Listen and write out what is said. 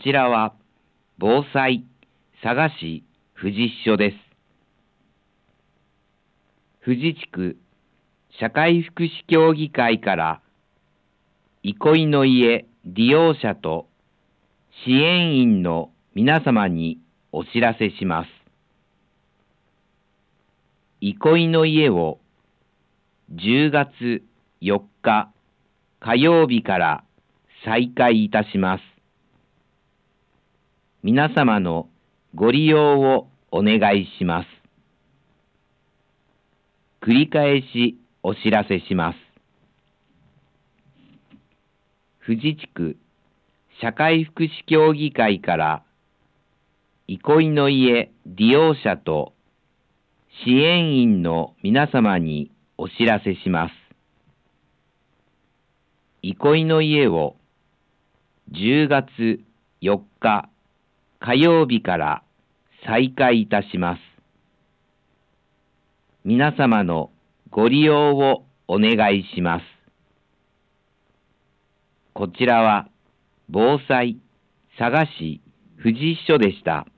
ちらは防災佐賀市富士支所です。富士地区社会福祉協議会から憩いの家利用者と支援員の皆様にお知らせします。憩いの家を10月4日火曜日から再開いたします。皆様のご利用をお願いします。繰り返しお知らせします。富士地区社会福祉協議会から憩いの家利用者と支援員の皆様にお知らせします。憩いの家を10月4日火曜日から再開いたします。皆様のご利用をお願いします。こちらは防災佐賀市富士支所でした。